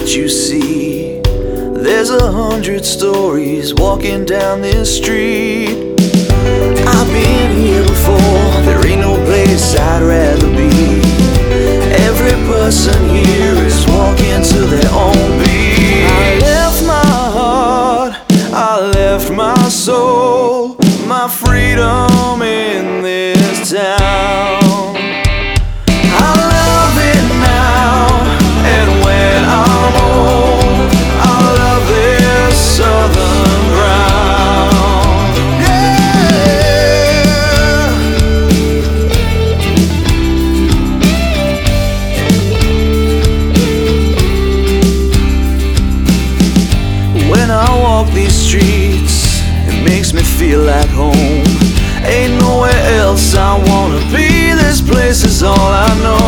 what you see. There's 100 stories walking down this street. I've been here before, there ain't no place I'd rather be. Every person here is walking to their own beat. I left my heart, I left my soul, my freedom in this town. I love it now, and when I'm old, I love this southern ground. Yeah. When I walk these streets, it makes me feel like home. Ain't nowhere else I wanna be. This place is all I know.